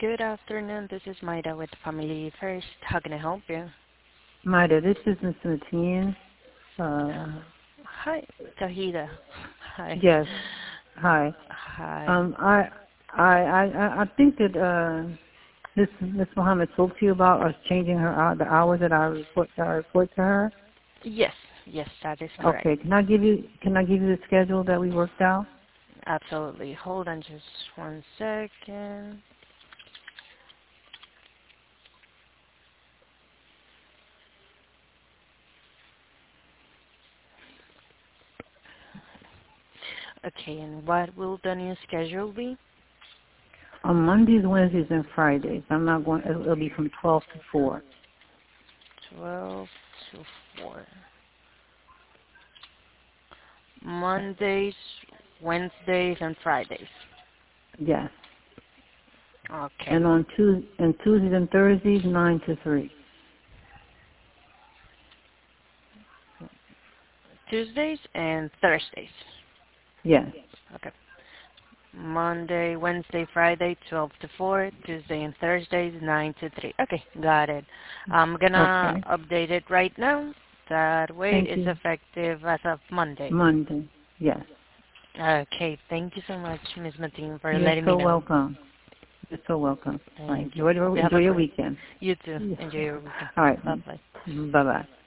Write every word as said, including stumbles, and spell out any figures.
Good afternoon. This is Maida with Family First. How can I help you? Maida, this is Miss Mateen. Uh, Hi, Tahida. Hi. yes. Hi. Hi. Um, I, I, I, I think that uh, Miss Miss Muhammad spoke to you about us changing her uh, the hours that I report that I report to her. Yes. Yes, that is correct. Okay. Can I give you Can I give you the schedule that we worked out? Absolutely. Hold on just one second. Okay, and what will the new schedule be? On Mondays, Wednesdays, and Fridays. I'm not going. It'll, it'll be from twelve to four. twelve to four. Mondays, Wednesdays, and Fridays. Yes. Okay. And on Tues and Tuesdays and Thursdays, nine to three. Tuesdays and Thursdays. Yes. Okay. Monday, Wednesday, Friday, twelve to four. Tuesday and Thursdays, nine to three. Okay, got it. I'm going to Okay. update it right now. That way Thank it's you. effective as of Monday. Monday. Yes. Okay, thank you so much, Miz Mateen, for You're letting me so know. welcome. You're so welcome. All right. Thank you. Enjoy, your- You have enjoy a your great, weekend. you too. Enjoy your weekend. All right. Bye-bye. Bye-bye.